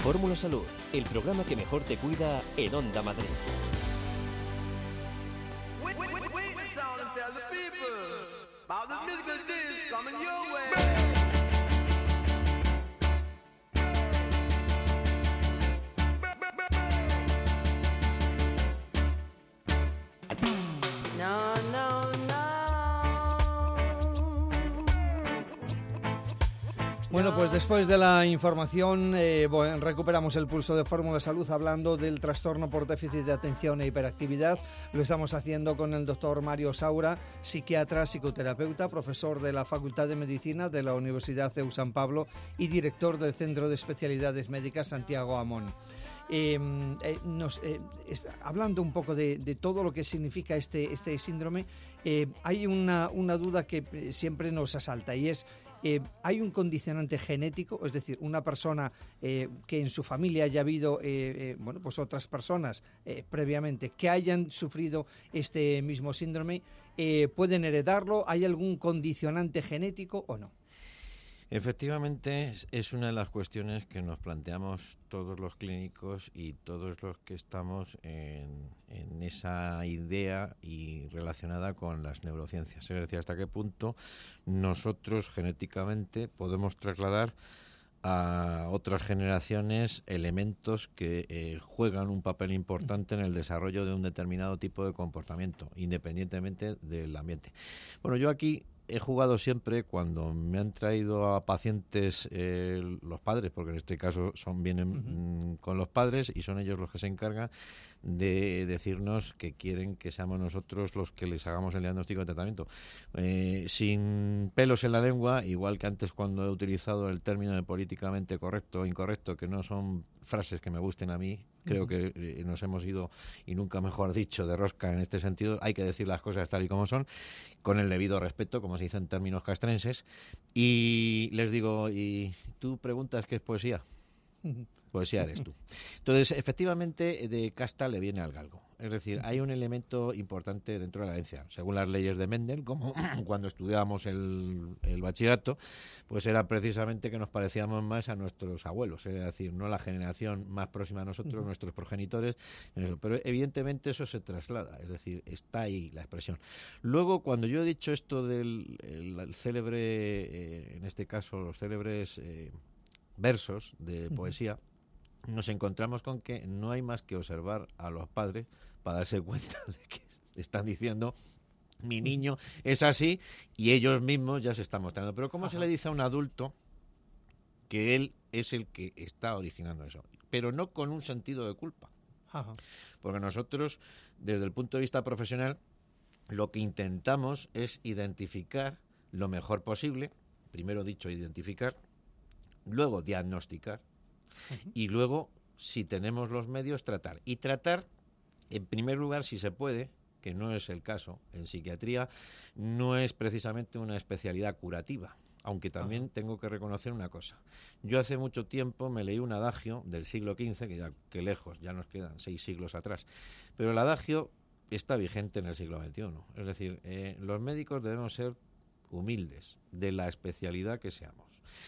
Fórmula Salud, el programa que mejor te cuida en Onda Madrid. No, no, no. Bueno, pues después de la información recuperamos el pulso de Fórmula Salud hablando del trastorno por déficit de atención e hiperactividad. Lo estamos haciendo con el doctor Mario Saura, psiquiatra, psicoterapeuta, profesor de la Facultad de Medicina de la Universidad CEU San Pablo y director del Centro de Especialidades Médicas Santiago Amón. Hablando un poco de todo lo que significa este síndrome, hay una duda que siempre nos asalta y es: ¿hay un condicionante genético? Es decir, una persona que en su familia haya habido pues otras personas previamente que hayan sufrido este mismo síndrome, ¿pueden heredarlo? ¿Hay algún condicionante genético o no? Efectivamente, es una de las cuestiones que nos planteamos todos los clínicos y todos los que estamos en esa idea y relacionada con las neurociencias. Es decir, hasta qué punto nosotros genéticamente podemos trasladar a otras generaciones elementos que juegan un papel importante en el desarrollo de un determinado tipo de comportamiento, independientemente del ambiente. Bueno, yo aquí he jugado siempre, cuando me han traído a pacientes los padres, porque en este caso vienen con los padres y son ellos los que se encargan de decirnos que quieren que seamos nosotros los que les hagamos el diagnóstico de tratamiento. Sin pelos en la lengua, igual que antes cuando he utilizado el término de políticamente correcto o incorrecto, que no son frases que me gusten a mí, creo que nos hemos ido, y nunca mejor dicho, de rosca en este sentido. Hay que decir las cosas tal y como son, con el debido respeto, como se dice en términos castrenses. Y les digo, ¿y tú preguntas qué es poesía? Poesía eres tú. Entonces, efectivamente, de casta le viene al galgo. Es decir, hay un elemento importante dentro de la herencia. Según las leyes de Mendel, como cuando estudiábamos el bachillerato, pues era precisamente que nos parecíamos más a nuestros abuelos. Es decir, no la generación más próxima a nosotros, nuestros progenitores. Pero evidentemente eso se traslada. Es decir, está ahí la expresión. Luego, cuando yo he dicho esto del el célebre, en este caso, los célebres versos de poesía, nos encontramos con que no hay más que observar a los padres para darse cuenta de que están diciendo: mi niño es así, y ellos mismos ya se están mostrando. Pero ¿cómo se le dice a un adulto que él es el que está originando eso? Pero no con un sentido de culpa. Porque nosotros, desde el punto de vista profesional, lo que intentamos es identificar lo mejor posible. Primero dicho, identificar, luego diagnosticar, y luego, si tenemos los medios, tratar. Y tratar, en primer lugar, si se puede, que no es el caso en psiquiatría, no es precisamente una especialidad curativa. Aunque también tengo que reconocer una cosa. Yo hace mucho tiempo me leí un adagio del siglo XV, que lejos, ya nos quedan 6 siglos atrás. Pero el adagio está vigente en el siglo XXI. Es decir, los médicos debemos ser humildes, de la especialidad que seamos.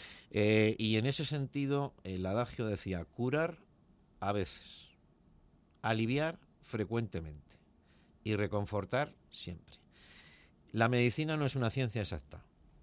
Y en ese sentido, el adagio decía: curar a veces, aliviar frecuentemente y reconfortar siempre. La medicina no es una ciencia exacta,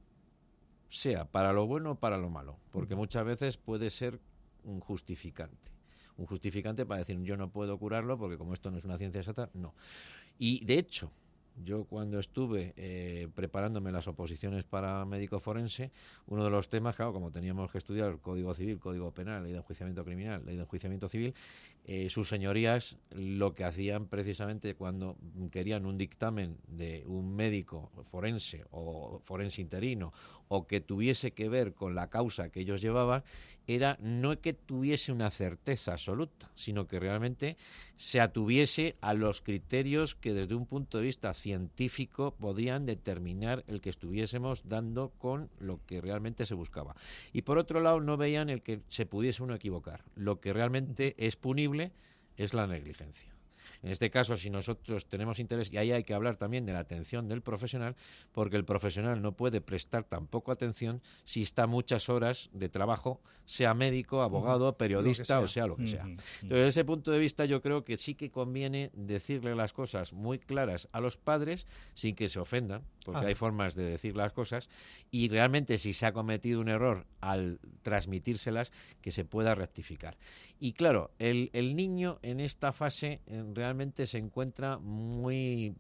sea para lo bueno o para lo malo, porque muchas veces puede ser un justificante para decir: yo no puedo curarlo porque como esto no es una ciencia exacta, no. Y de hecho, yo cuando estuve preparándome las oposiciones para médico forense, uno de los temas, claro, como teníamos que estudiar Código Civil, Código Penal, Ley de Enjuiciamiento Criminal, Ley de Enjuiciamiento Civil, sus señorías lo que hacían precisamente cuando querían un dictamen de un médico forense o forense interino, o que tuviese que ver con la causa que ellos llevaban, era no que tuviese una certeza absoluta, sino que realmente se atuviese a los criterios que desde un punto de vista científico podían determinar el que estuviésemos dando con lo que realmente se buscaba. Y por otro lado, no veían el que se pudiese uno equivocar. Lo que realmente es punible es la negligencia. En este caso, si nosotros tenemos interés, y ahí hay que hablar también de la atención del profesional, porque el profesional no puede prestar tampoco atención si está muchas horas de trabajo, sea médico, abogado, periodista o sea lo que sea. Entonces, desde ese punto de vista, yo creo que sí que conviene decirle las cosas muy claras a los padres sin que se ofendan, porque hay formas de decir las cosas, y realmente si se ha cometido un error al transmitírselas, que se pueda rectificar. Y claro, el niño en esta fase realmente se encuentra muy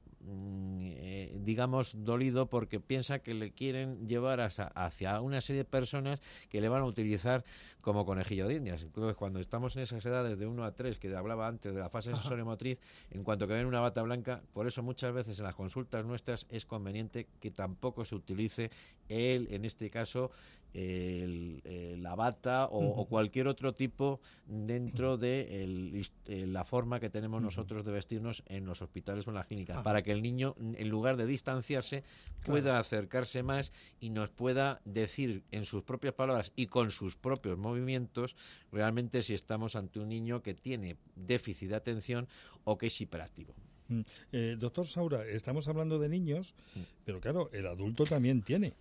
digamos dolido, porque piensa que le quieren llevar hacia una serie de personas que le van a utilizar como conejillo de indias. Entonces, cuando estamos en esas edades de 1 a 3 que hablaba antes de la fase sensorio-motriz, en cuanto que ven una bata blanca, por eso muchas veces en las consultas nuestras es conveniente que tampoco se utilice en este caso la bata o cualquier otro tipo dentro de la forma que tenemos nosotros de vestirnos en los hospitales o en las clínicas, para que el niño, en lugar de distanciarse, pueda acercarse más y nos pueda decir en sus propias palabras y con sus propios movimientos realmente si estamos ante un niño que tiene déficit de atención o que es hiperactivo. Doctor Saura, estamos hablando de niños, pero claro, el adulto también tiene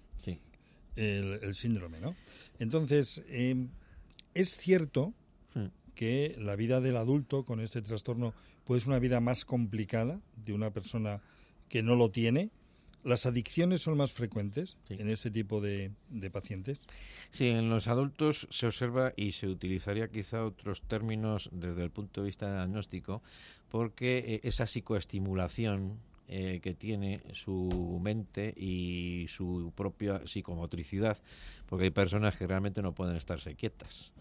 el síndrome, ¿no? Entonces, es cierto que la vida del adulto con este trastorno puede ser una vida más complicada de una persona que no lo tiene. ¿Las adicciones son más frecuentes en este tipo de pacientes? Sí, en los adultos se observa y se utilizaría quizá otros términos desde el punto de vista diagnóstico, porque esa psicoestimulación que tiene su mente y su propia psicomotricidad, porque hay personas que realmente no pueden estarse quietas.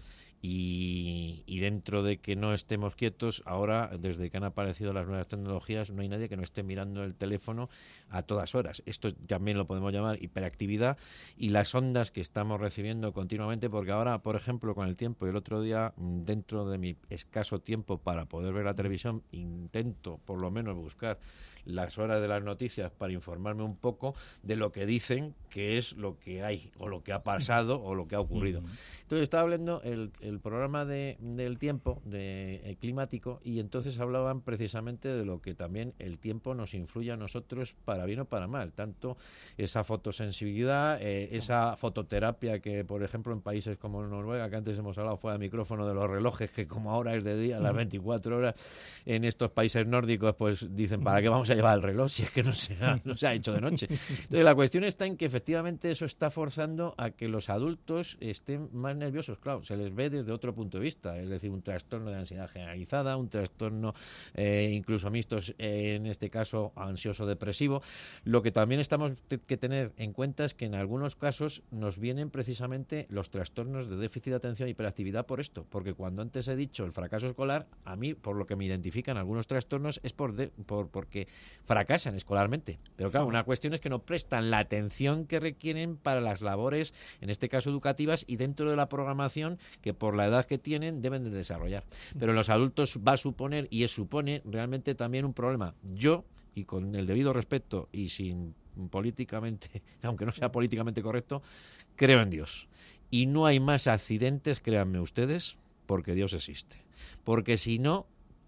Y dentro de que no estemos quietos, ahora, desde que han aparecido las nuevas tecnologías, no hay nadie que no esté mirando el teléfono a todas horas. Esto también lo podemos llamar hiperactividad, y las ondas que estamos recibiendo continuamente, porque ahora, por ejemplo, con el tiempo, y el otro día, dentro de mi escaso tiempo para poder ver la televisión, intento por lo menos buscar las horas de las noticias para informarme un poco de lo que dicen que es lo que hay, o lo que ha pasado, o lo que ha ocurrido. Entonces estaba hablando el programa del tiempo climático, y entonces hablaban precisamente de lo que también el tiempo nos influye a nosotros para bien o para mal, tanto esa fotosensibilidad, esa fototerapia que, por ejemplo, en países como Noruega, que antes hemos hablado fuera de micrófono de los relojes, que como ahora es de día, las 24 horas, en estos países nórdicos, pues dicen, ¿para qué vamos a llevar el reloj si es que no se ha hecho de noche? Entonces la cuestión está en que efectivamente eso está forzando a que los adultos estén más nerviosos. Claro, se les ve desde otro punto de vista, es decir, un trastorno de ansiedad generalizada, un trastorno incluso mixtos, en este caso ansioso-depresivo. Lo que también estamos que tener en cuenta es que en algunos casos nos vienen precisamente los trastornos de déficit de atención e hiperactividad por esto, porque cuando antes he dicho el fracaso escolar, a mí, por lo que me identifican algunos trastornos, es porque fracasan escolarmente. Pero claro, una cuestión es que no prestan la atención que requieren para las labores, en este caso educativas, y dentro de la programación que por la edad que tienen deben de desarrollar. Pero en los adultos va a suponer, y supone realmente también un problema. Yo, y con el debido respeto y sin políticamente, aunque no sea políticamente correcto, creo en Dios. Y no hay más accidentes, créanme ustedes, porque Dios existe. Porque si no,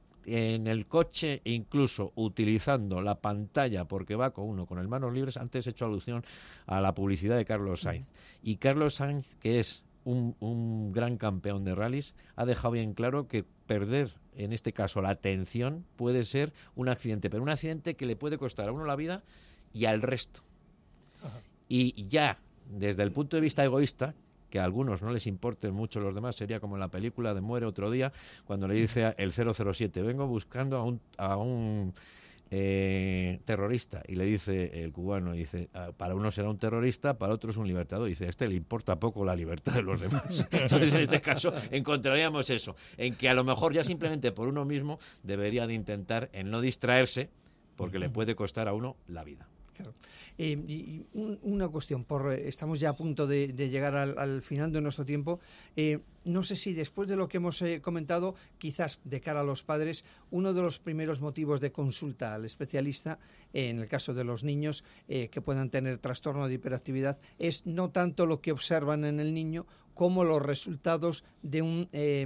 en el coche, incluso utilizando la pantalla, porque va con el manos libres, antes he hecho alusión a la publicidad de Carlos Sainz. Y Carlos Sainz, que es un gran campeón de rallies, ha dejado bien claro que perder, en este caso, la atención puede ser un accidente, pero un accidente que le puede costar a uno la vida y al resto. Y ya, desde el punto de vista egoísta, que a algunos no les importen mucho los demás, sería como en la película de Muere otro día, cuando le dice el 007, vengo buscando a un terrorista, y le dice el cubano, dice, para uno será un terrorista, para otro es un libertador, dice, a este le importa poco la libertad de los demás. Entonces, en este caso, encontraríamos eso, en que a lo mejor ya simplemente por uno mismo debería de intentar en no distraerse, porque le puede costar a uno la vida. Claro. Una cuestión, estamos ya a punto de llegar al final de nuestro tiempo. no sé si después de lo que hemos comentado, quizás de cara a los padres, uno de los primeros motivos de consulta al especialista, en el caso de los niños que puedan tener trastorno de hiperactividad, es no tanto lo que observan en el niño como los resultados de un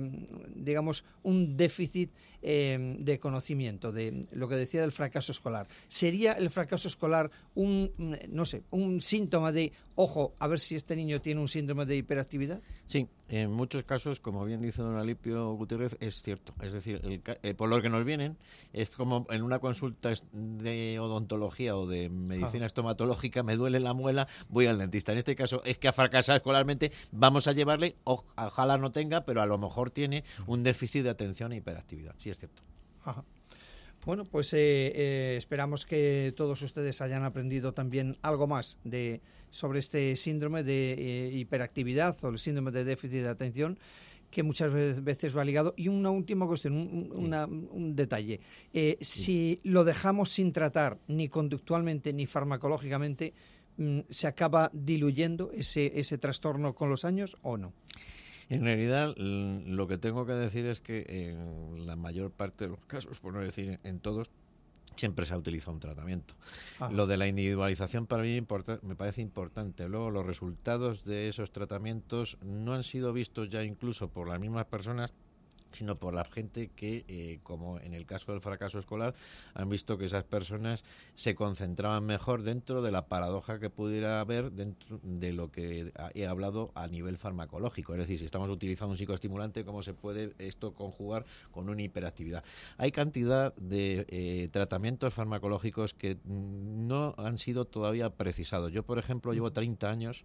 déficit de conocimiento, de lo que decía del fracaso escolar. ¿Sería el fracaso escolar un síntoma de, ojo, a ver si este niño tiene un síndrome de hiperactividad? Sí, en muchos casos, como bien dice don Alipio Gutiérrez, es cierto. Es decir, por lo que nos vienen, es como en una consulta de odontología o de medicina estomatológica, me duele la muela, voy al dentista. En este caso es que ha fracasado escolarmente, vamos a llevarle, ojalá no tenga, pero a lo mejor tiene un déficit de atención e hiperactividad. Sí, es cierto. Ajá. Bueno, pues esperamos que todos ustedes hayan aprendido también algo más sobre este síndrome de hiperactividad o el síndrome de déficit de atención, que muchas veces va ligado. Y una última cuestión, un detalle. Si lo dejamos sin tratar ni conductualmente ni farmacológicamente, ¿se acaba diluyendo ese trastorno con los años o no? En realidad, lo que tengo que decir es que en la mayor parte de los casos, por no decir en todos, siempre se ha utilizado un tratamiento. Lo de la individualización para mí me parece importante. Luego, los resultados de esos tratamientos no han sido vistos ya incluso por las mismas personas, sino por la gente que, como en el caso del fracaso escolar, han visto que esas personas se concentraban mejor dentro de la paradoja que pudiera haber dentro de lo que he hablado a nivel farmacológico. Es decir, si estamos utilizando un psicoestimulante, ¿cómo se puede esto conjugar con una hiperactividad? Hay cantidad de tratamientos farmacológicos que no han sido todavía precisados. Yo, por ejemplo, llevo 30 años,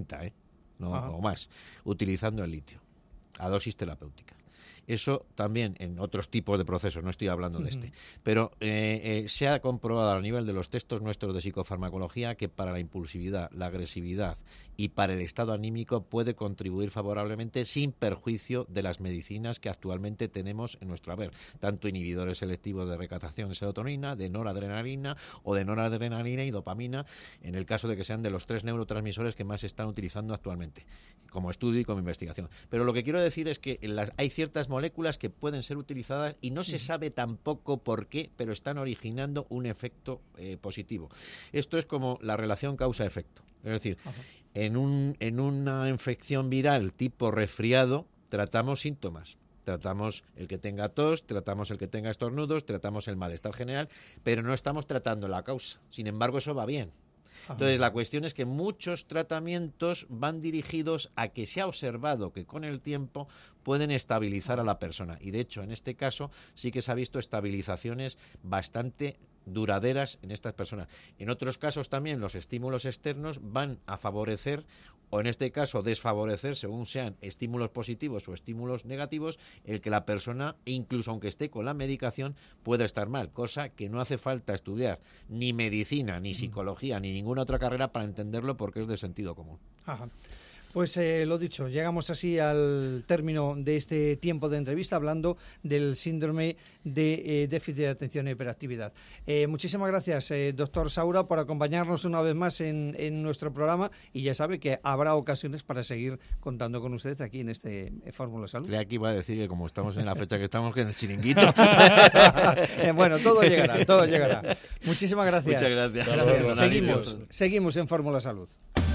o más, utilizando el litio a dosis terapéutica. Eso también en otros tipos de procesos, no estoy hablando de este. Pero se ha comprobado a nivel de los textos nuestros de psicofarmacología que para la impulsividad, la agresividad y para el estado anímico puede contribuir favorablemente sin perjuicio de las medicinas que actualmente tenemos en nuestro haber, tanto inhibidores selectivos de recaptación de serotonina, de noradrenalina o de noradrenalina y dopamina, en el caso de que sean de los 3 neurotransmisores que más se están utilizando actualmente, como estudio y como investigación. Pero lo que quiero decir es que hay ciertas moléculas que pueden ser utilizadas y no se sabe tampoco por qué, pero están originando un efecto positivo. Esto es como la relación causa-efecto. Es decir, en una infección viral tipo resfriado tratamos síntomas. Tratamos el que tenga tos, tratamos el que tenga estornudos, tratamos el malestar general, pero no estamos tratando la causa. Sin embargo, eso va bien. Entonces, la cuestión es que muchos tratamientos van dirigidos a que se ha observado que con el tiempo pueden estabilizar a la persona. Y, de hecho, en este caso sí que se ha visto estabilizaciones bastante duraderas en estas personas. En otros casos también los estímulos externos van a favorecer o en este caso desfavorecer, según sean estímulos positivos o estímulos negativos, el que la persona, incluso aunque esté con la medicación, pueda estar mal, cosa que no hace falta estudiar ni medicina, ni psicología, ni ninguna otra carrera para entenderlo porque es de sentido común. Ajá. Pues lo dicho, llegamos así al término de este tiempo de entrevista hablando del síndrome de déficit de atención e hiperactividad. Muchísimas gracias, doctor Saura, por acompañarnos una vez más en nuestro programa y ya sabe que habrá ocasiones para seguir contando con usted aquí en este Fórmula Salud. Aquí iba a decir que como estamos en la fecha que estamos, que en el chiringuito. Bueno, todo llegará, todo llegará. Muchísimas gracias. Muchas gracias. Seguimos en Fórmula Salud.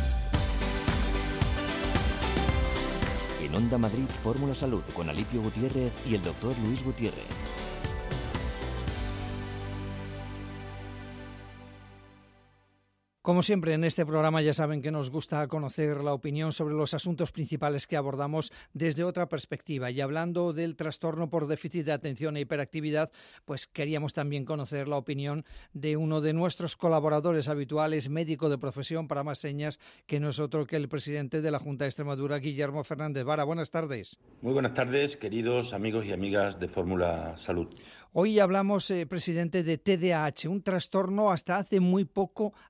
En Onda Madrid, Fórmula Salud, con Alipio Gutiérrez y el doctor Luis Gutiérrez. Como siempre, en este programa ya saben que nos gusta conocer la opinión sobre los asuntos principales que abordamos desde otra perspectiva. Y hablando del trastorno por déficit de atención e hiperactividad, pues queríamos también conocer la opinión de uno de nuestros colaboradores habituales, médico de profesión para más señas, que no es otro que el presidente de la Junta de Extremadura, Guillermo Fernández Vara. Buenas tardes. Muy buenas tardes, queridos amigos y amigas de Fórmula Salud. Hoy hablamos, presidente, de TDAH, un trastorno hasta hace muy poco apenas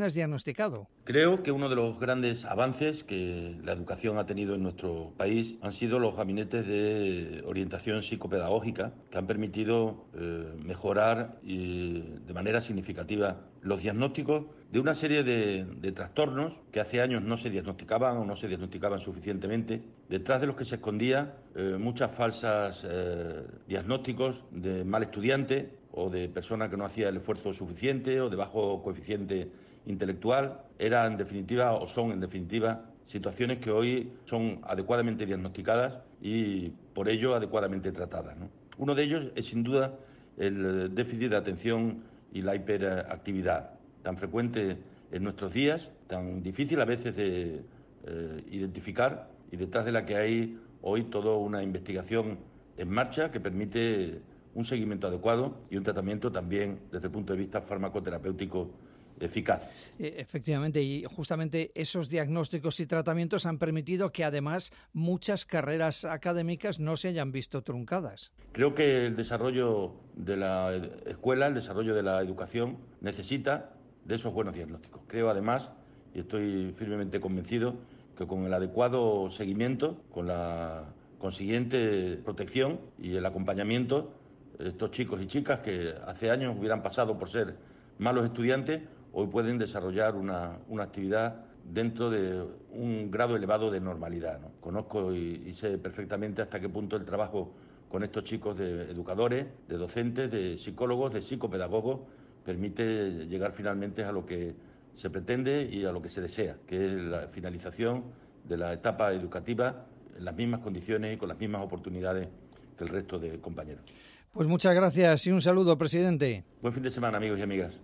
apenas diagnosticado. Creo que uno de los grandes avances que la educación ha tenido en nuestro país han sido los gabinetes de orientación psicopedagógica, que han permitido mejorar de manera significativa los diagnósticos de una serie de trastornos que hace años no se diagnosticaban o no se diagnosticaban suficientemente, detrás de los que se escondía muchas falsas diagnósticos de mal estudiante o de persona que no hacía el esfuerzo suficiente o de bajo coeficiente intelectual. Eran en definitiva, o son en definitiva, situaciones que hoy son adecuadamente diagnosticadas y por ello adecuadamente tratadas, ¿no? Uno de ellos es sin duda el déficit de atención y la hiperactividad, tan frecuente en nuestros días, tan difícil a veces de identificar, y detrás de la que hay hoy toda una investigación en marcha que permite un seguimiento adecuado y un tratamiento también desde el punto de vista farmacoterapéutico eficaz. Efectivamente, y justamente esos diagnósticos y tratamientos han permitido que además muchas carreras académicas no se hayan visto truncadas. Creo que el desarrollo de la escuela, el desarrollo de la educación necesita de esos buenos diagnósticos. Creo además, y estoy firmemente convencido, que con el adecuado seguimiento, con la consiguiente protección y el acompañamiento, estos chicos y chicas que hace años hubieran pasado por ser malos estudiantes, hoy pueden desarrollar una actividad dentro de un grado elevado de normalidad, ¿no? Conozco y sé perfectamente hasta qué punto el trabajo con estos chicos de educadores, de docentes, de psicólogos, de psicopedagogos, permite llegar finalmente a lo que se pretende y a lo que se desea, que es la finalización de la etapa educativa en las mismas condiciones y con las mismas oportunidades que el resto de compañeros. Pues muchas gracias y un saludo, presidente. Buen fin de semana, amigos y amigas.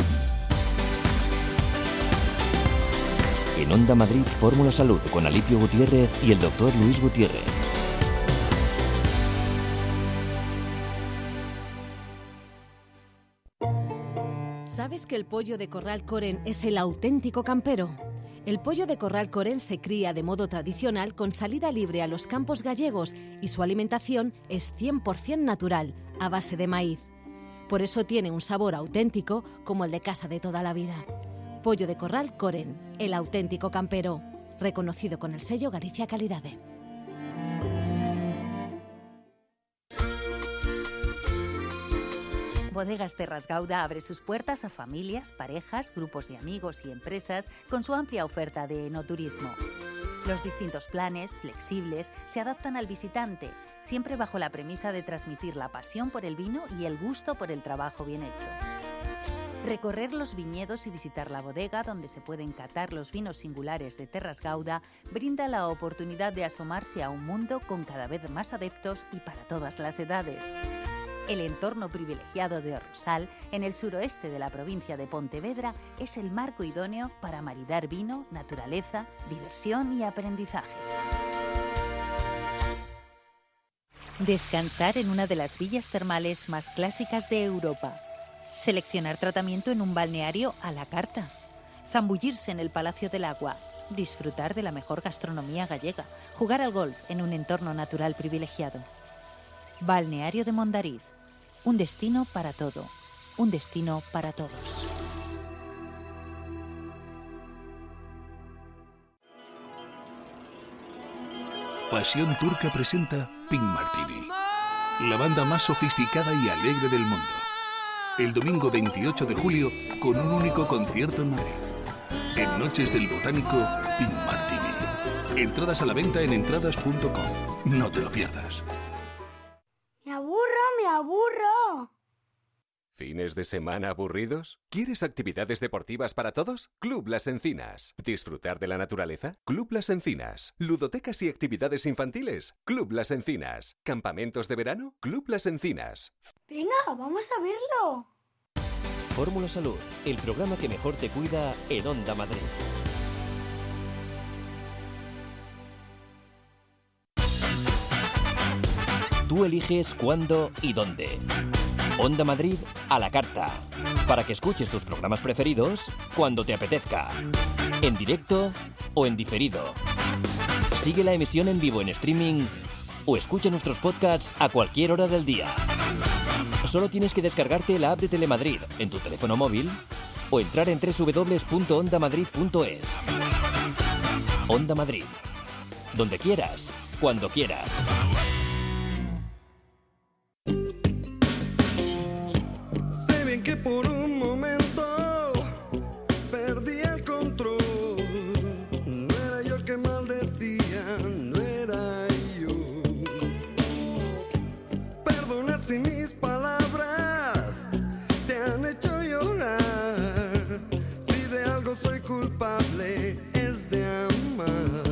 En Onda Madrid, Fórmula Salud con Alipio Gutiérrez y el doctor Luis Gutiérrez. ¿Sabes que el pollo de corral Coren es el auténtico campero? El pollo de corral Coren se cría de modo tradicional con salida libre a los campos gallegos y su alimentación es 100% natural, a base de maíz. Por eso tiene un sabor auténtico como el de casa de toda la vida. Pollo de corral Coren, el auténtico campero, reconocido con el sello Galicia Calidade. Bodegas Terras Gauda abre sus puertas a familias, parejas, grupos de amigos y empresas con su amplia oferta de enoturismo. Los distintos planes, flexibles, se adaptan al visitante, siempre bajo la premisa de transmitir la pasión por el vino y el gusto por el trabajo bien hecho. Recorrer los viñedos y visitar la bodega donde se pueden catar los vinos singulares de Terras Gauda brinda la oportunidad de asomarse a un mundo con cada vez más adeptos y para todas las edades. El entorno privilegiado de Rosal, en el suroeste de la provincia de Pontevedra, es el marco idóneo para maridar vino, naturaleza, diversión y aprendizaje. Descansar en una de las villas termales más clásicas de Europa. Seleccionar tratamiento en un balneario a la carta. Zambullirse en el Palacio del Agua. Disfrutar de la mejor gastronomía gallega. Jugar al golf en un entorno natural privilegiado. Balneario de Mondariz. Un destino para todo. Un destino para todos. Pasión Turca presenta Pink Martini, la banda más sofisticada y alegre del mundo. El domingo 28 de julio, con un único concierto en Madrid. En Noches del Botánico, Pink Martini. Entradas a la venta en entradas.com. No te lo pierdas. ¡Me aburro! ¿Fines de semana aburridos? ¿Quieres actividades deportivas para todos? Club Las Encinas. ¿Disfrutar de la naturaleza? Club Las Encinas. ¿Ludotecas y actividades infantiles? Club Las Encinas. ¿Campamentos de verano? Club Las Encinas. Venga, vamos a verlo. Fórmula Salud, el programa que mejor te cuida en Onda Madrid. Tú eliges cuándo y dónde. Onda Madrid a la carta. Para que escuches tus programas preferidos cuando te apetezca. En directo o en diferido. Sigue la emisión en vivo en streaming o escucha nuestros podcasts a cualquier hora del día. Solo tienes que descargarte la app de Telemadrid en tu teléfono móvil o entrar en www.ondamadrid.es. Onda Madrid. Donde quieras, cuando quieras. Sé bien que por un momento perdí el control. No era yo el que maldecía, no era yo. Perdona si mis palabras te han hecho llorar. Si de algo soy culpable es de amar.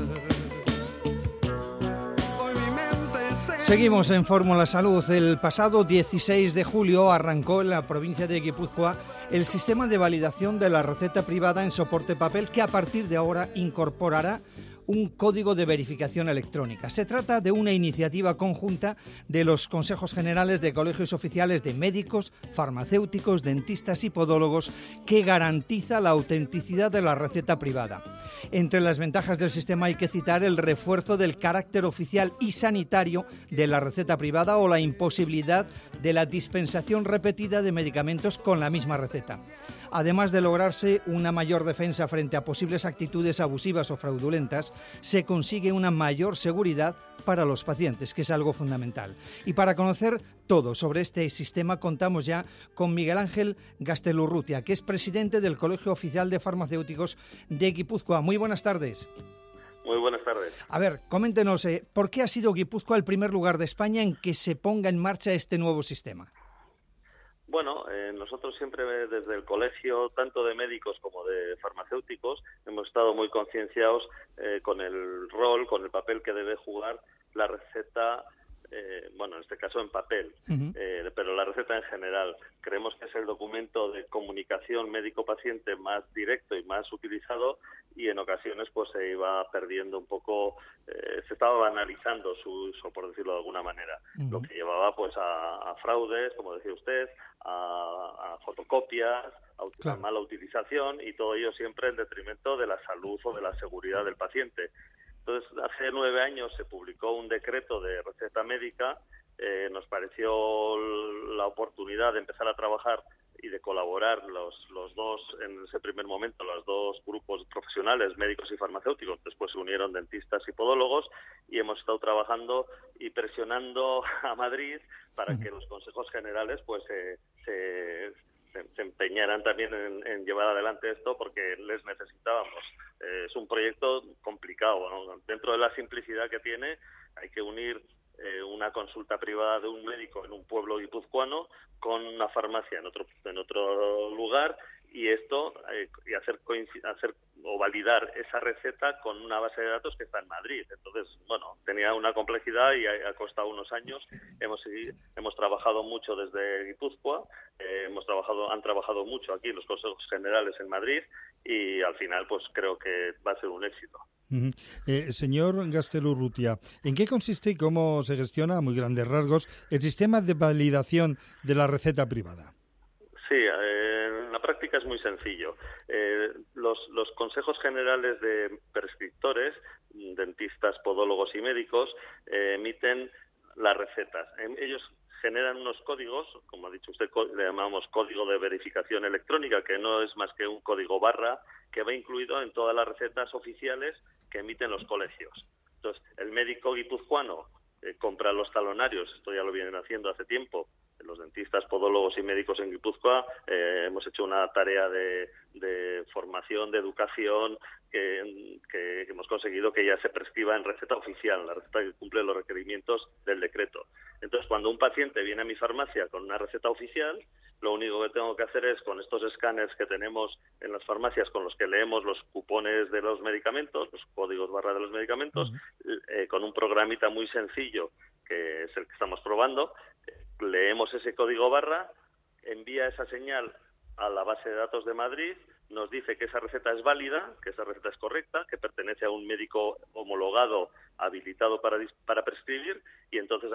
Seguimos en Fórmula Salud. El pasado 16 de julio arrancó en la provincia de Guipúzcoa el sistema de validación de la receta privada en soporte papel, que a partir de ahora incorporará un código de verificación electrónica. Se trata de una iniciativa conjunta de los Consejos Generales de Colegios Oficiales de Médicos, Farmacéuticos, Dentistas y Podólogos, que garantiza la autenticidad de la receta privada. Entre las ventajas del sistema hay que citar el refuerzo del carácter oficial y sanitario de la receta privada o la imposibilidad de la dispensación repetida de medicamentos con la misma receta. Además de lograrse una mayor defensa frente a posibles actitudes abusivas o fraudulentas, se consigue una mayor seguridad para los pacientes, que es algo fundamental. Y para conocer todo sobre este sistema contamos ya con Miguel Ángel Gastelurrutia, que es presidente del Colegio Oficial de Farmacéuticos de Guipúzcoa. Muy buenas tardes. Muy buenas tardes. A ver, coméntenos, ¿por qué ha sido Guipúzcoa el primer lugar de España en que se ponga en marcha este nuevo sistema? Bueno, nosotros siempre desde el colegio, tanto de médicos como de farmacéuticos, hemos estado muy concienciados con el rol, con el papel que debe jugar la receta, en este caso en papel, pero la receta en general. Creemos que es el documento de comunicación médico-paciente más directo y más utilizado, y en ocasiones pues se iba perdiendo un poco, se estaba banalizando su uso, por decirlo de alguna manera, lo que llevaba pues a fraudes, como decía usted, a fotocopias, a mala utilización, y todo ello siempre en detrimento de la salud o de la seguridad del paciente. Entonces, hace 9 años se publicó un decreto de receta médica. Nos pareció la oportunidad de empezar a trabajar y de colaborar los dos, en ese primer momento, los dos grupos profesionales, médicos y farmacéuticos. Después se unieron dentistas y podólogos, y hemos estado trabajando y presionando a Madrid para que los consejos generales pues se empeñaran también en llevar adelante esto, porque les necesitábamos. Es un proyecto complicado, ¿no? Dentro de la simplicidad que tiene, hay que unir una consulta privada de un médico en un pueblo guipuzcoano con una farmacia en otro lugar, y esto y hacer o validar esa receta con una base de datos que está en Madrid. Entonces, tenía una complejidad y ha costado unos años. Hemos trabajado mucho desde Guipúzcoa, han trabajado mucho aquí los consejos generales en Madrid, y al final pues creo que va a ser un éxito. Señor Gastelurrutia, ¿en qué consiste y cómo se gestiona, a muy grandes rasgos, el sistema de validación de la receta privada? Sí, en la práctica es muy sencillo. Los consejos generales de prescriptores, dentistas, podólogos y médicos, emiten las recetas. Ellos generan unos códigos, como ha dicho usted, le llamamos código de verificación electrónica, que no es más que un código barra que va incluido en todas las recetas oficiales que emiten los colegios. Entonces, el médico guipuzcoano compra los talonarios, esto ya lo vienen haciendo hace tiempo. Los dentistas, podólogos y médicos en Guipúzcoa hemos hecho una tarea de formación, de educación, que hemos conseguido que ya se prescriba en receta oficial, la receta que cumple los requerimientos del decreto. Entonces, cuando un paciente viene a mi farmacia con una receta oficial, lo único que tengo que hacer es, con estos escáneres que tenemos en las farmacias, con los que leemos los cupones de los medicamentos, los códigos barra de los medicamentos, con un programita muy sencillo, que es el que estamos probando, leemos ese código barra, envía esa señal a la base de datos de Madrid, nos dice que esa receta es válida, que esa receta es correcta, que pertenece a un médico homologado, habilitado para prescribir, y entonces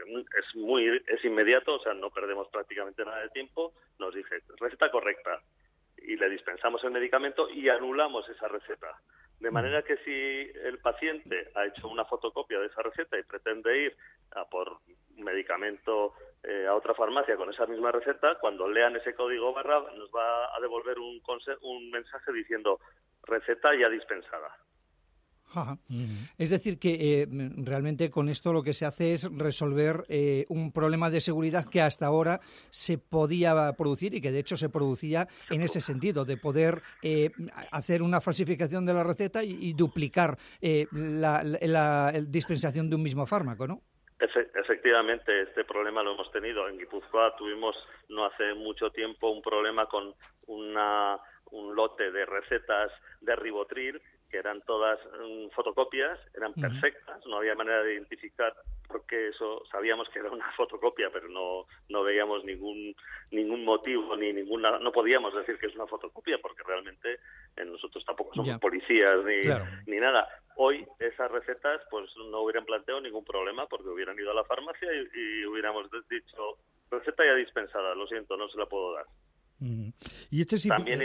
es inmediato, o sea, no perdemos prácticamente nada de tiempo. Nos dice receta correcta y le dispensamos el medicamento y anulamos esa receta. De manera que si el paciente ha hecho una fotocopia de esa receta y pretende ir a por un medicamento a otra farmacia con esa misma receta, cuando lean ese código barra nos va a devolver un mensaje diciendo receta ya dispensada. Ajá. Es decir, que realmente con esto lo que se hace es resolver un problema de seguridad que hasta ahora se podía producir y que de hecho se producía en ese sentido, de poder hacer una falsificación de la receta y duplicar la dispensación de un mismo fármaco, ¿no? Efectivamente, este problema lo hemos tenido. En Guipúzcoa tuvimos no hace mucho tiempo un problema con un lote de recetas de Rivotril que eran todas fotocopias, eran perfectas, no había manera de identificar porque eso sabíamos que era una fotocopia, pero no veíamos ningún motivo ni no podíamos decir que es una fotocopia porque realmente nosotros tampoco somos policías ni nada. Hoy esas recetas pues no hubieran planteado ningún problema porque hubieran ido a la farmacia y hubiéramos dicho receta ya dispensada, lo siento, no se la puedo dar. Y este sí. También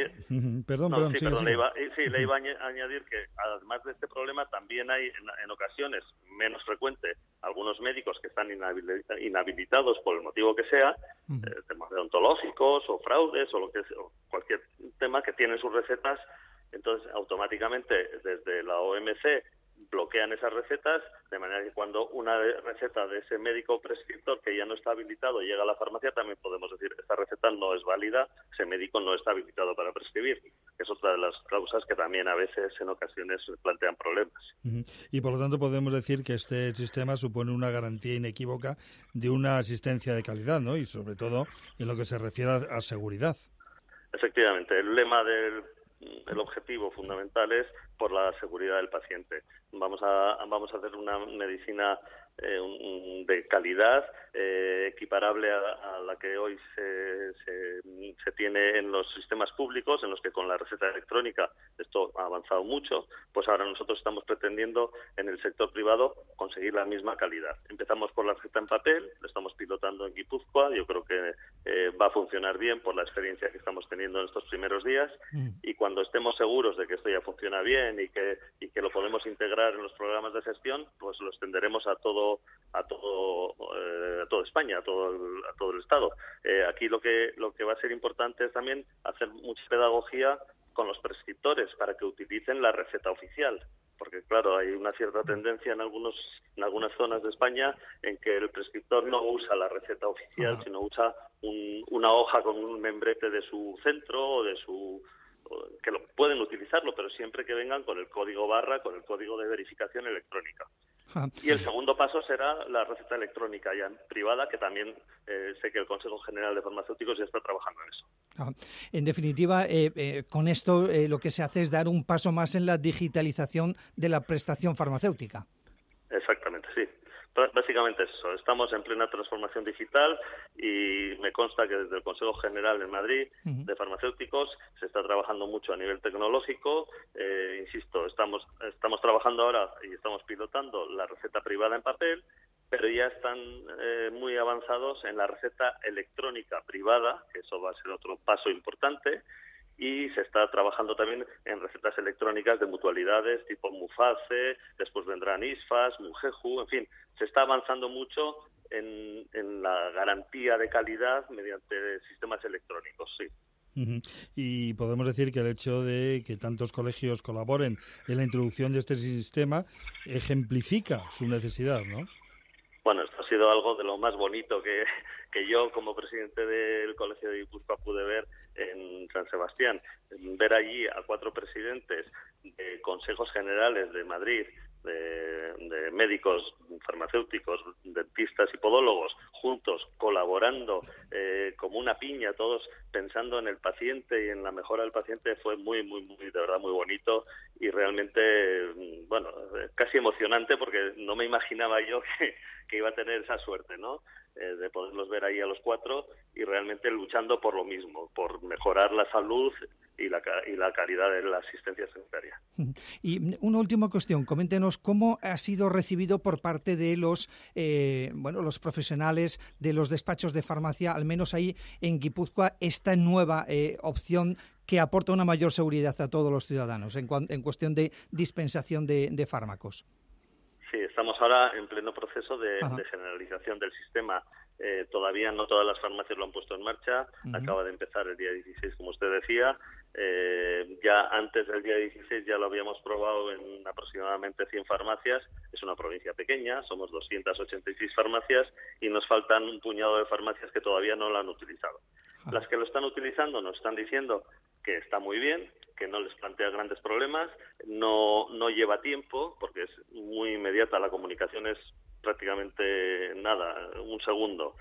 Le iba a añadir que además de este problema también hay en ocasiones menos frecuente algunos médicos que están inhabilitados por el motivo que sea, temas odontológicos o fraudes o cualquier tema que tienen sus recetas, entonces automáticamente desde la OMC bloquean esas recetas, de manera que cuando una receta de ese médico prescriptor que ya no está habilitado llega a la farmacia, también podemos decir esta receta no es válida, ese médico no está habilitado para prescribir. Es otra de las causas que también a veces en ocasiones plantean problemas. Y por lo tanto podemos decir que este sistema supone una garantía inequívoca de una asistencia de calidad, ¿no? Y sobre todo en lo que se refiere a seguridad. Efectivamente, el lema el objetivo fundamental es por la seguridad del paciente. Vamos a hacer una medicina de calidad equiparable a la que hoy se tiene en los sistemas públicos, en los que con la receta electrónica esto ha avanzado mucho. Pues ahora nosotros estamos pretendiendo en el sector privado conseguir la misma calidad. Empezamos por la receta en papel, lo estamos pilotando en Guipúzcoa, yo creo que va a funcionar bien por la experiencia que estamos teniendo en estos primeros días, y cuando estemos seguros de que esto ya funciona bien y que lo podemos integrar en los programas de gestión, pues lo extenderemos a toda España, a todo el Estado. Aquí lo que va a ser importante es también hacer mucha pedagogía con los prescriptores para que utilicen la receta oficial, porque claro, hay una cierta tendencia en algunas zonas de España en que el prescriptor no usa la receta oficial, sino usa una hoja con un membrete de su centro que lo pueden utilizarlo, pero siempre que vengan con el código barra, con el código de verificación electrónica. Y el segundo paso será la receta electrónica ya privada, que también sé que el Consejo General de Farmacéuticos ya está trabajando en eso. En definitiva, con esto lo que se hace es dar un paso más en la digitalización de la prestación farmacéutica. Exactamente, sí. Básicamente eso. Estamos en plena transformación digital y me consta que desde el Consejo General en Madrid de Farmacéuticos se está trabajando mucho a nivel tecnológico. Insisto, estamos trabajando ahora y estamos pilotando la receta privada en papel, pero ya están muy avanzados en la receta electrónica privada, que eso va a ser otro paso importante. Y se está trabajando también en recetas electrónicas de mutualidades tipo Muface, después vendrán ISFAS, Mujeju, en fin, se está avanzando mucho en la garantía de calidad mediante sistemas electrónicos, sí. Y podemos decir que el hecho de que tantos colegios colaboren en la introducción de este sistema ejemplifica su necesidad, ¿no? Bueno, esto ha sido algo de lo más bonito que yo, como presidente del Colegio de Guipúzcoa, pude ver en San Sebastián. Ver allí a 4 presidentes de consejos generales de Madrid, de médicos, farmacéuticos, dentistas y podólogos, juntos, colaborando como una piña, todos pensando en el paciente y en la mejora del paciente, fue muy, muy, muy, de verdad, muy bonito y realmente, bueno, casi emocionante, porque no me imaginaba yo que iba a tener esa suerte, ¿no?, de poderlos ver ahí a los 4 y realmente luchando por lo mismo, por mejorar la salud y la calidad de la asistencia sanitaria. Y una última cuestión, coméntenos cómo ha sido recibido por parte de los profesionales de los despachos de farmacia, al menos ahí en Guipúzcoa, esta nueva opción que aporta una mayor seguridad a todos los ciudadanos en cuestión de dispensación de fármacos. Sí, estamos ahora en pleno proceso de generalización del sistema. Todavía no todas las farmacias lo han puesto en marcha. Acaba de empezar el día 16, como usted decía. Ya antes del día 16 ya lo habíamos probado en aproximadamente 100 farmacias. Es una provincia pequeña, somos 286 farmacias y nos faltan un puñado de farmacias que todavía no lo han utilizado. Las que lo están utilizando nos están diciendo que está muy bien, que no les plantea grandes problemas, no lleva tiempo porque es muy inmediata, la comunicación es prácticamente nada, un segundo,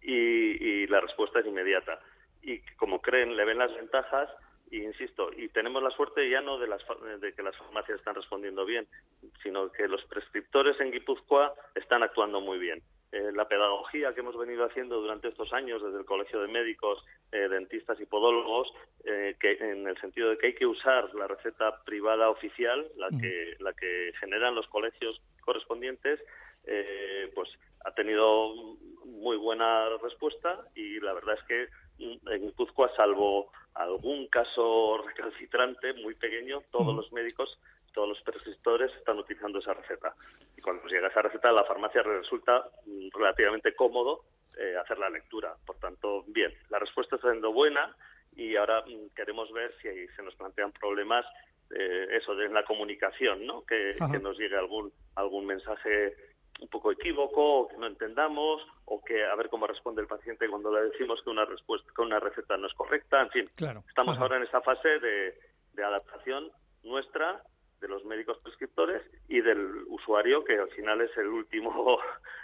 y la respuesta es inmediata. Y como creen, le ven las ventajas, y insisto, y tenemos la suerte ya no de que las farmacias están respondiendo bien, sino que los prescriptores en Guipúzcoa están actuando muy bien. La pedagogía que hemos venido haciendo durante estos años desde el Colegio de Médicos, dentistas y podólogos, que en el sentido de que hay que usar la receta privada oficial, la que generan los colegios correspondientes, pues ha tenido muy buena respuesta, y la verdad es que en Guipúzcoa, salvo algún caso recalcitrante muy pequeño, todos los médicos, todos los prescriptores están utilizando esa receta. Y cuando llega esa receta, a la farmacia resulta relativamente cómodo hacer la lectura. Por tanto, bien, la respuesta está siendo buena, y ahora queremos ver si se nos plantean problemas eso de la comunicación, ¿no? Que nos llegue algún mensaje un poco equívoco, o que no entendamos, o que a ver cómo responde el paciente cuando le decimos que una receta no es correcta. En fin, estamos ahora en esa fase de adaptación nuestra, de los médicos prescriptores y del usuario, que al final es el último,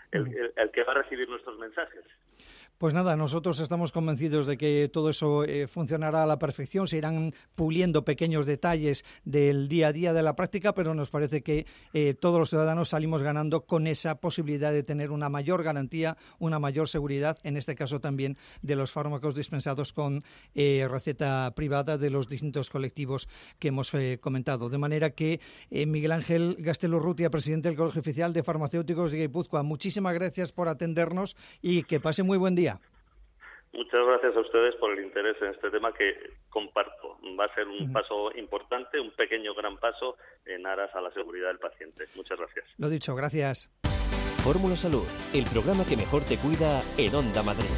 el que va a recibir nuestros mensajes. Pues nada, nosotros estamos convencidos de que todo eso funcionará a la perfección, se irán puliendo pequeños detalles del día a día de la práctica, pero nos parece que todos los ciudadanos salimos ganando con esa posibilidad de tener una mayor garantía, una mayor seguridad, en este caso también de los fármacos dispensados con receta privada de los distintos colectivos que hemos comentado. De manera que Miguel Ángel Gastelurrutia, presidente del Colegio Oficial de Farmacéuticos de Guipúzcoa, muchísimas gracias por atendernos y que pase muy buen día. Muchas gracias a ustedes por el interés en este tema que comparto. Va a ser un paso importante, un pequeño gran paso en aras a la seguridad del paciente. Muchas gracias. Lo dicho, gracias. Fórmula Salud, el programa que mejor te cuida en Onda Madrid.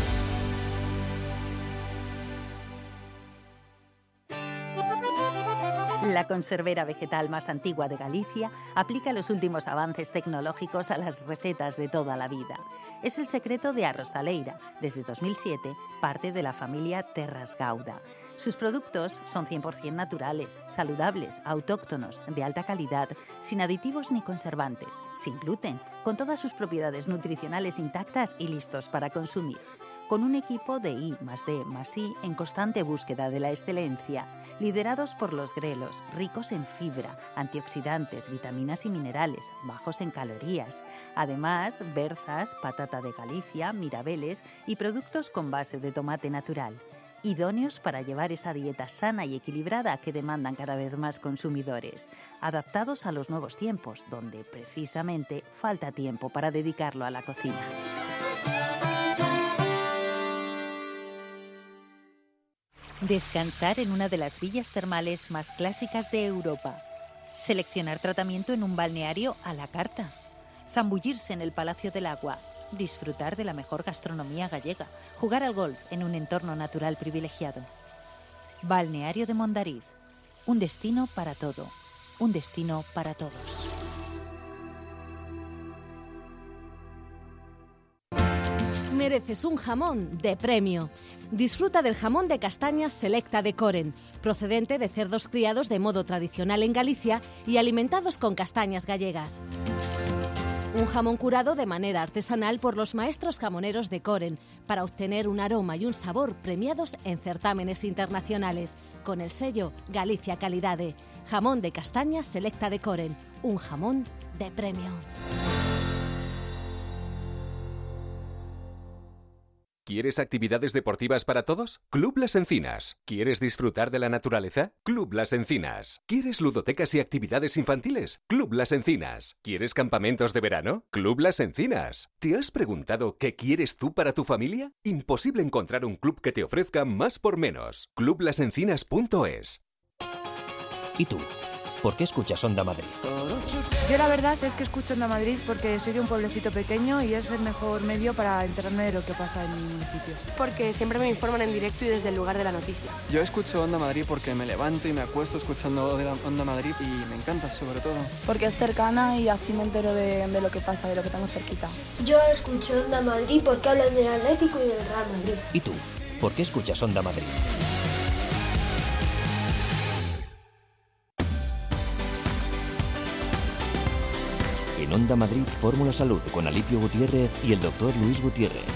La conservera vegetal más antigua de Galicia aplica los últimos avances tecnológicos a las recetas de toda la vida. Es el secreto de Arrosaleira, desde 2007, parte de la familia Terras Gauda. Sus productos son 100% naturales, saludables, autóctonos, de alta calidad, sin aditivos ni conservantes, sin gluten, con todas sus propiedades nutricionales intactas y listos para consumir. Con un equipo de I+D+I en constante búsqueda de la excelencia, liderados por los grelos, ricos en fibra, antioxidantes, vitaminas y minerales, bajos en calorías. Además, berzas, patata de Galicia, mirabeles y productos con base de tomate natural, idóneos para llevar esa dieta sana y equilibrada que demandan cada vez más consumidores, adaptados a los nuevos tiempos, donde precisamente falta tiempo para dedicarlo a la cocina. Descansar en una de las villas termales más clásicas de Europa. Seleccionar tratamiento en un balneario a la carta. Zambullirse en el Palacio del Agua. Disfrutar de la mejor gastronomía gallega. Jugar al golf en un entorno natural privilegiado. Balneario de Mondariz. Un destino para todo. Un destino para todos. Mereces un jamón de premio. Disfruta del jamón de castañas Selecta de Coren, procedente de cerdos criados de modo tradicional en Galicia y alimentados con castañas gallegas. Un jamón curado de manera artesanal por los maestros jamoneros de Coren para obtener un aroma y un sabor premiados en certámenes internacionales, con el sello Galicia Calidade. Jamón de castañas Selecta de Coren, un jamón de premio. ¿Quieres actividades deportivas para todos? Club Las Encinas. ¿Quieres disfrutar de la naturaleza? Club Las Encinas. ¿Quieres ludotecas y actividades infantiles? Club Las Encinas. ¿Quieres campamentos de verano? Club Las Encinas. ¿Te has preguntado qué quieres tú para tu familia? Imposible encontrar un club que te ofrezca más por menos. Clublasencinas.es. ¿Y tú? ¿por qué escuchas Onda Madrid? Yo la verdad es que escucho Onda Madrid porque soy de un pueblecito pequeño y es el mejor medio para enterarme de lo que pasa en mi municipio. Porque siempre me informan en directo y desde el lugar de la noticia. Yo escucho Onda Madrid porque me levanto y me acuesto escuchando Onda Madrid y me encanta sobre todo. Porque es cercana y así me entero de lo que pasa, de lo que tengo cerquita. Yo escucho Onda Madrid porque hablan del Atlético y del Real Madrid. ¿Y tú? ¿Por qué escuchas Onda Madrid? En Onda Madrid, Fórmula Salud con Alipio Gutiérrez y el doctor Luis Gutiérrez.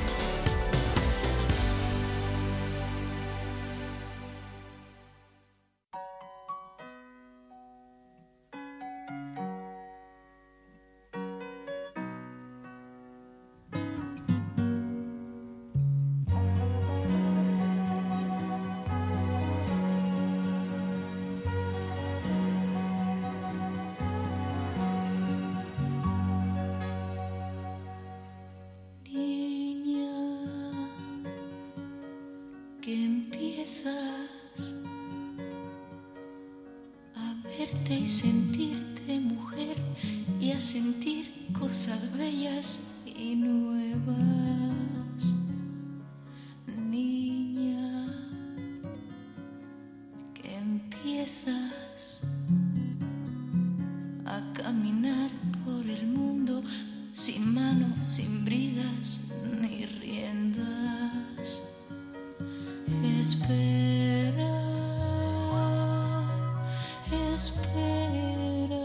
Que empiezas a verte y sentirte mujer y a sentir cosas bellas y nuevas, niña, que empiezas a caminar por el mundo sin manos, sin bridas ni riendas. Espera, espera,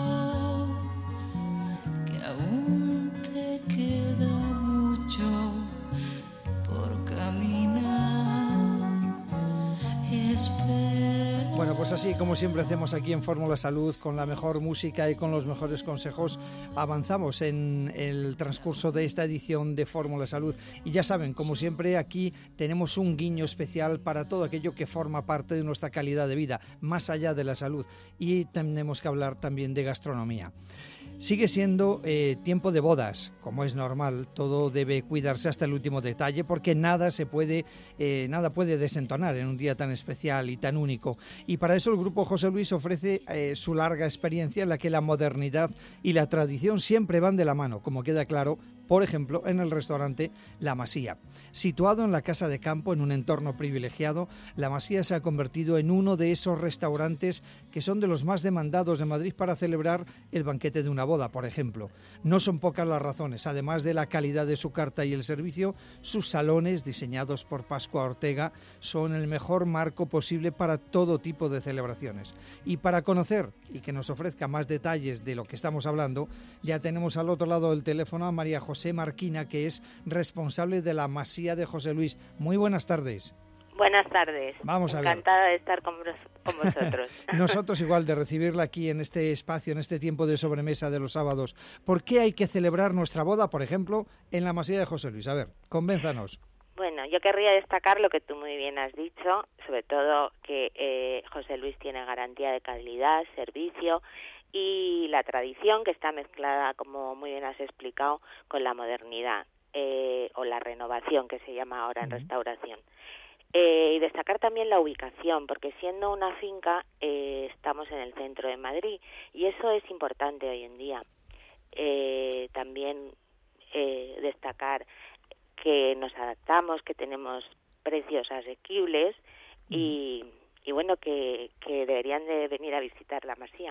que aún te queda mucho por caminar. Espera. Bueno, pues así como siempre hacemos aquí en Fórmula Salud, con la mejor música y con los mejores consejos, avanzamos en el transcurso de esta edición de Fórmula Salud. Y ya saben, como siempre, aquí tenemos un guiño especial para todo aquello que forma parte de nuestra calidad de vida, más allá de la salud. Y tenemos que hablar también de gastronomía. Sigue siendo tiempo de bodas, como es normal, todo debe cuidarse hasta el último detalle porque nada puede desentonar en un día tan especial y tan único. Y para eso el Grupo José Luis ofrece su larga experiencia en la que la modernidad y la tradición siempre van de la mano, como queda claro, por ejemplo, en el restaurante La Masía. Situado en la Casa de Campo, en un entorno privilegiado, La Masía se ha convertido en uno de esos restaurantes que son de los más demandados de Madrid para celebrar el banquete de una boda, por ejemplo. No son pocas las razones. Además de la calidad de su carta y el servicio, sus salones, diseñados por Pascua Ortega, son el mejor marco posible para todo tipo de celebraciones. Y para conocer y que nos ofrezca más detalles de lo que estamos hablando, ya tenemos al otro lado del teléfono a María José Marquina, que es responsable de La Masía de José Luis. Muy buenas tardes. Buenas tardes. Vamos a ver. Encantada de estar con vosotros. Nosotros igual de recibirla aquí en este espacio, en este tiempo de sobremesa de los sábados. ¿Por qué hay que celebrar nuestra boda, por ejemplo, en La Masía de José Luis? A ver, convénzanos. Bueno, yo querría destacar lo que tú muy bien has dicho, sobre todo que José Luis tiene garantía de calidad, servicio y la tradición que está mezclada, como muy bien has explicado, con la modernidad o la renovación que se llama ahora en restauración. Y destacar también la ubicación, porque siendo una finca estamos en el centro de Madrid y eso es importante hoy en día. También destacar que nos adaptamos, que tenemos precios asequibles y bueno, que deberían de venir a visitar La Masía.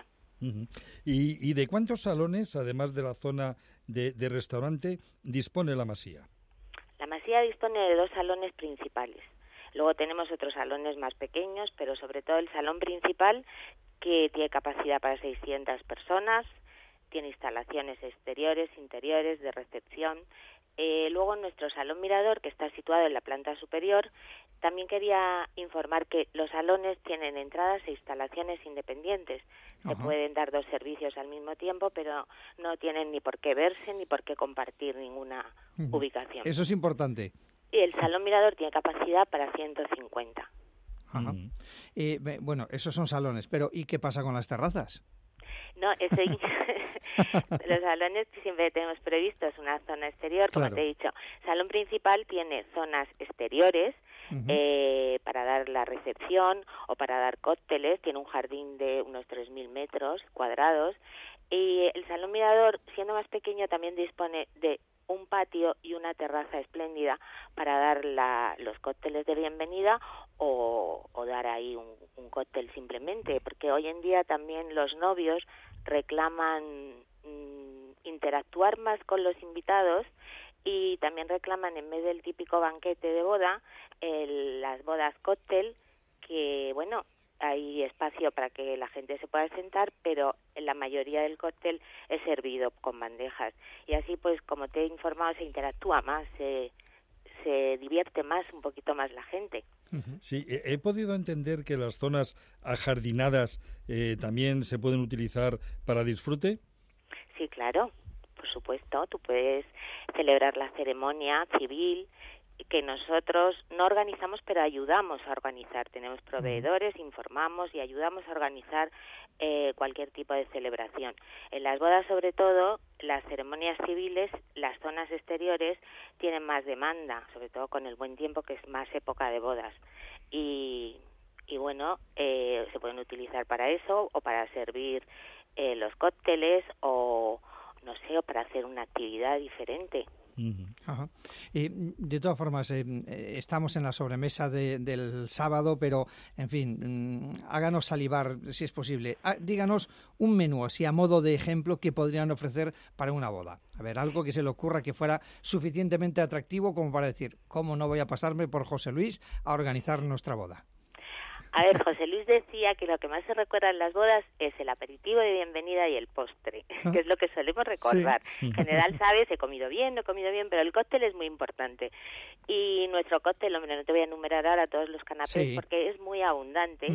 ¿Y de cuántos salones, además de la zona de restaurante, dispone La Masía? La Masía dispone de 2 salones principales. Luego tenemos otros salones más pequeños, pero sobre todo el salón principal, que tiene capacidad para 600 personas, tiene instalaciones exteriores, interiores, de recepción. Luego nuestro salón mirador, que está situado en la planta superior, también quería informar que los salones tienen entradas e instalaciones independientes. Se pueden dar 2 servicios al mismo tiempo, pero no tienen ni por qué verse ni por qué compartir ninguna ubicación. Eso es importante. Y el salón mirador tiene capacidad para 150. Ajá. Bueno, esos son salones, pero ¿y qué pasa con las terrazas? No, los salones siempre tenemos previstos una zona exterior, como te he dicho. Salón principal tiene zonas exteriores para dar la recepción o para dar cócteles. Tiene un jardín de unos 3.000 metros cuadrados. Y el Salón Mirador, siendo más pequeño, también dispone de un patio y una terraza espléndida para dar los cócteles de bienvenida o dar ahí un cóctel simplemente, porque hoy en día también los novios reclaman interactuar más con los invitados y también reclaman, en vez del típico banquete de boda, las bodas cóctel, que bueno, hay espacio para que la gente se pueda sentar, pero la mayoría del cóctel es servido con bandejas. Y así, pues, como te he informado, se interactúa más, se divierte más, un poquito más la gente. Sí, he podido entender que las zonas ajardinadas también se pueden utilizar para disfrute. Sí, claro, por supuesto. Tú puedes celebrar la ceremonia civil, que nosotros no organizamos, pero ayudamos a organizar. Tenemos proveedores, informamos y ayudamos a organizar cualquier tipo de celebración. En las bodas, sobre todo, las ceremonias civiles, las zonas exteriores tienen más demanda, sobre todo con el buen tiempo, que es más época de bodas. Y bueno, se pueden utilizar para eso o para servir los cócteles o, no sé, o para hacer una actividad diferente. Ajá. De todas formas, estamos en la sobremesa del sábado, pero, en fin, háganos salivar, si es posible. Díganos un menú, así a modo de ejemplo, que podrían ofrecer para una boda. A ver, algo que se le ocurra que fuera suficientemente atractivo como para decir, ¿cómo no voy a pasarme por José Luis a organizar nuestra boda? A ver, José Luis decía que lo que más se recuerda en las bodas es el aperitivo de bienvenida y el postre, que es lo que solemos recordar. Sí. En general, sabes, he comido bien, no he comido bien, pero el cóctel es muy importante. Y nuestro cóctel, hombre, no te voy a enumerar ahora todos los canapés porque es muy abundante.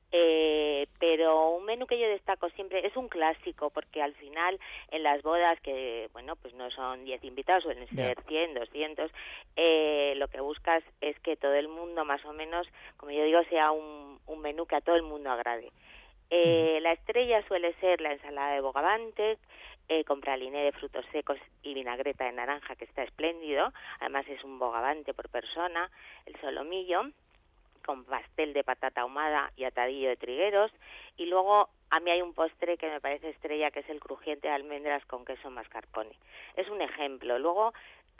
Pero un menú que yo destaco siempre es un clásico, porque al final en las bodas, que bueno, pues no son 10 invitados, suelen ser 100, 200, lo que buscas es que todo el mundo, más o menos, como yo digo, sea un menú que a todo el mundo agrade. La estrella suele ser la ensalada de bogavante, con praliné de frutos secos y vinagreta de naranja, que está espléndido. Además es un bogavante por persona. El solomillo, con pastel de patata ahumada y atadillo de trigueros. Y luego a mí hay un postre que me parece estrella, que es el crujiente de almendras con queso mascarpone. Es un ejemplo. Luego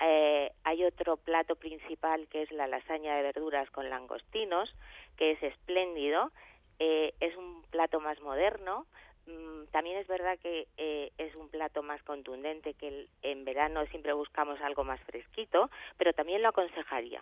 hay otro plato principal, que es la lasaña de verduras con langostinos, que es espléndido. Es un plato más moderno. También es verdad que es un plato más contundente, que en verano siempre buscamos algo más fresquito, pero también lo aconsejaría.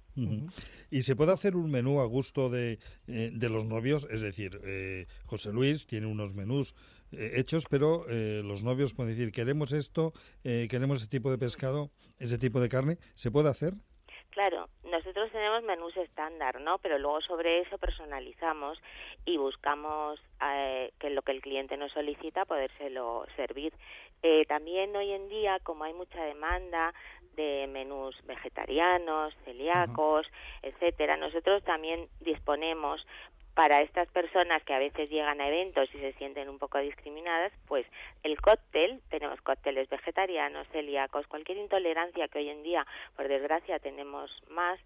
¿Y se puede hacer un menú a gusto de los novios? Es decir, José Luis tiene unos menús hechos, pero los novios pueden decir, queremos esto, queremos ese tipo de pescado, ese tipo de carne. ¿Se puede hacer? Claro, nosotros tenemos menús estándar, ¿no? Pero luego sobre eso personalizamos y buscamos que lo que el cliente nos solicita, podérselo servir. También hoy en día, como hay mucha demanda de menús vegetarianos, celíacos, etcétera, nosotros también disponemos para estas personas que a veces llegan a eventos y se sienten un poco discriminadas, pues el cóctel, tenemos cócteles vegetarianos, celíacos, cualquier intolerancia que hoy en día, por desgracia, tenemos más,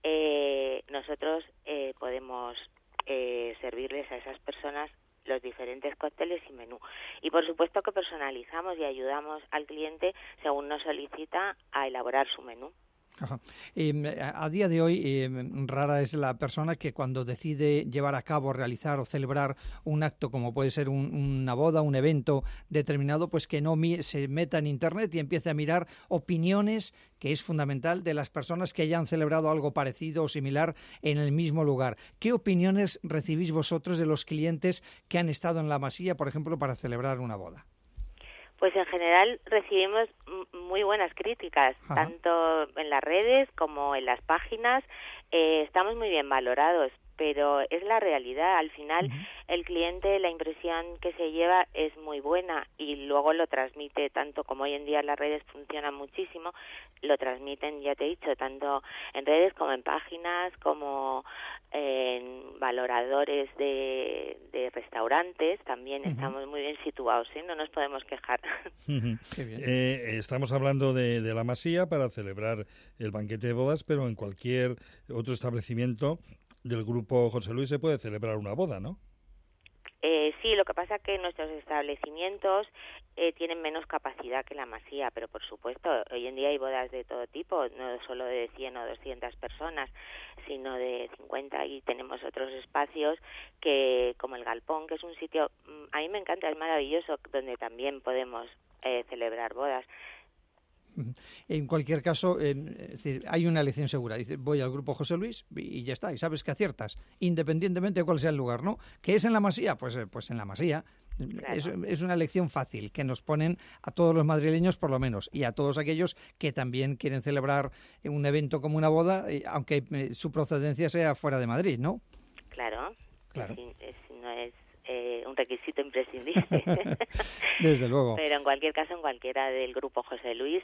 nosotros podemos servirles a esas personas los diferentes cócteles y menú. Y por supuesto que personalizamos y ayudamos al cliente según nos solicita a elaborar su menú. Ajá. A día de hoy rara es la persona que cuando decide llevar a cabo, realizar o celebrar un acto como puede ser una boda, un evento determinado, pues que no se meta en internet y empiece a mirar opiniones, que es fundamental, de las personas que hayan celebrado algo parecido o similar en el mismo lugar. ¿Qué opiniones recibís vosotros de los clientes que han estado en la masía, por ejemplo, para celebrar una boda? Pues en general recibimos muy buenas críticas, tanto en las redes como en las páginas. Estamos muy bien valorados. pero es la realidad. Al final, el cliente, la impresión que se lleva es muy buena y luego lo transmite, tanto como hoy en día las redes funcionan muchísimo, lo transmiten, ya te he dicho, tanto en redes como en páginas, como en valoradores de restaurantes. También estamos muy bien situados, ¿sí? No nos podemos quejar. Qué bien. Estamos hablando de la Masía para celebrar el banquete de bodas, pero en cualquier otro establecimiento del grupo José Luis se puede celebrar una boda, ¿no? Sí, lo que pasa es que nuestros establecimientos tienen menos capacidad que la Masía, pero por supuesto, hoy en día hay bodas de todo tipo, no solo de 100 o 200 personas, sino de 50, y tenemos otros espacios que, como el Galpón, que es un sitio, a mí me encanta, es maravilloso, donde también podemos celebrar bodas. En cualquier caso, es decir, hay una elección segura. Dices, voy al grupo José Luis y ya está, y sabes que aciertas, independientemente de cuál sea el lugar, ¿no? ¿Qué es en la Masía? Pues en la Masía. Claro. Es una elección fácil que nos ponen a todos los madrileños, por lo menos, y a todos aquellos que también quieren celebrar un evento como una boda, aunque su procedencia sea fuera de Madrid, ¿no? Claro. Claro. No es un requisito imprescindible. Desde luego. Pero en cualquier caso, en cualquiera del grupo José Luis,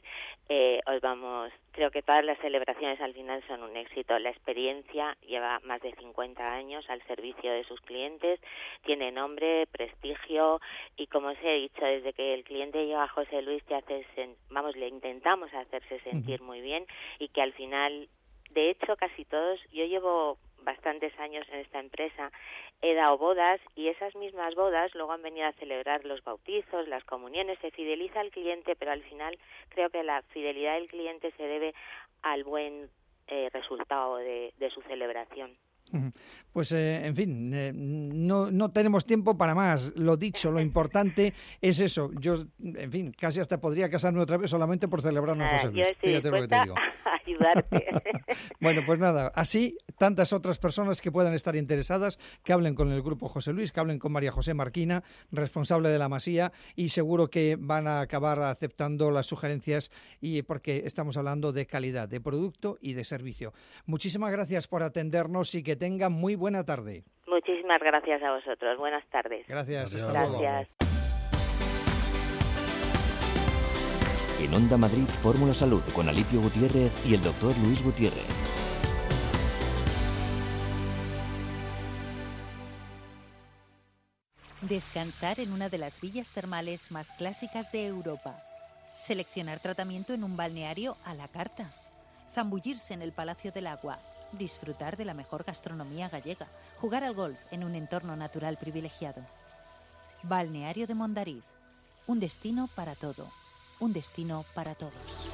creo que todas las celebraciones al final son un éxito. La experiencia lleva más de 50 años al servicio de sus clientes, tiene nombre, prestigio, y como os he dicho, desde que el cliente llega a José Luis le intentamos hacerse sentir muy bien, y que al final, de hecho, casi todos, yo llevo bastantes años en esta empresa, he dado bodas, y esas mismas bodas luego han venido a celebrar los bautizos, las comuniones. Se fideliza al cliente, pero al final creo que la fidelidad del cliente se debe al buen resultado de su celebración. Pues, en fin, no tenemos tiempo para más. Lo dicho, lo importante es eso. Yo, en fin, casi hasta podría casarme otra vez solamente por celebrarnos José Luis. Yo estoy Fíjate lo que te digo. A ayudarte. Bueno, pues nada, así tantas otras personas que puedan estar interesadas, que hablen con el grupo José Luis, que hablen con María José Marquina, responsable de la Masía, y seguro que van a acabar aceptando las sugerencias, y porque estamos hablando de calidad, de producto y de servicio. Muchísimas gracias por atendernos y que tengan muy buena tarde. Muchísimas gracias a vosotros. Buenas tardes. Gracias. Hasta luego. Gracias. En Onda Madrid, Fórmula Salud con Alipio Gutiérrez y el doctor Luis Gutiérrez. Descansar en una de las villas termales más clásicas de Europa. Seleccionar tratamiento en un balneario a la carta. Zambullirse en el Palacio del Agua. Disfrutar de la mejor gastronomía gallega. Jugar al golf en un entorno natural privilegiado. Balneario de Mondariz. Un destino para todo. Un destino para todos.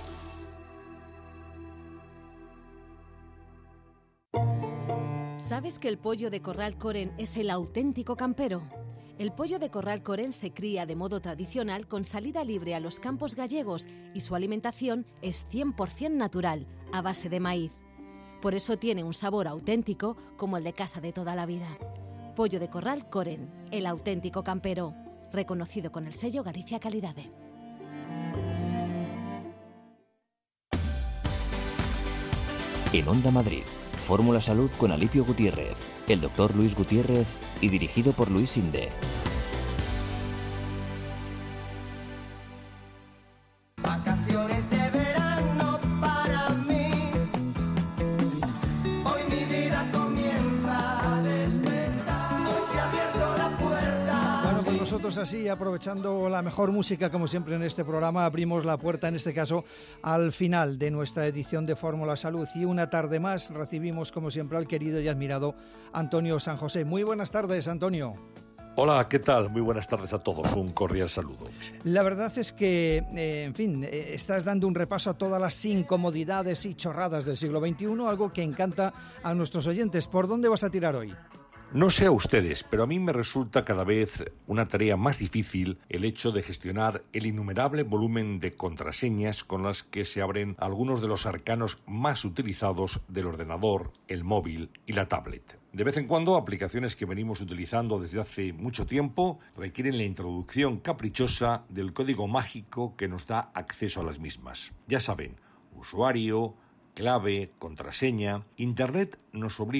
¿Sabes que el pollo de corral Coren es el auténtico campero? El pollo de corral Coren se cría de modo tradicional con salida libre a los campos gallegos y su alimentación es 100% natural, a base de maíz. Por eso tiene un sabor auténtico como el de casa de toda la vida. Pollo de corral Coren, el auténtico campero, reconocido con el sello Galicia Calidade. En Onda Madrid, Fórmula Salud con Alipio Gutiérrez, el doctor Luis Gutiérrez y dirigido por Luis Sinde. Vacaciones de verano para mí. Hoy mi vida comienza a despertar. Hoy se ha abierto la puerta. Bueno, pues nosotros así, aprovechando la mejor música, como siempre en este programa, abrimos la puerta, en este caso, al final de nuestra edición de Fórmula Salud. Y una tarde más recibimos, como siempre, al querido y admirado Antonio San José. Muy buenas tardes, Antonio. Hola, ¿qué tal? Muy buenas tardes a todos. Un cordial saludo. La verdad es que, en fin, estás dando un repaso a todas las incomodidades y chorradas del siglo XXI, algo que encanta a nuestros oyentes. ¿Por dónde vas a tirar hoy? No sé a ustedes, pero a mí me resulta cada vez una tarea más difícil el hecho de gestionar el innumerable volumen de contraseñas con las que se abren algunos de los arcanos más utilizados del ordenador, el móvil y la tablet. De vez en cuando, aplicaciones que venimos utilizando desde hace mucho tiempo requieren la introducción caprichosa del código mágico que nos da acceso a las mismas. Ya saben, usuario, clave, contraseña. Internet nos obliga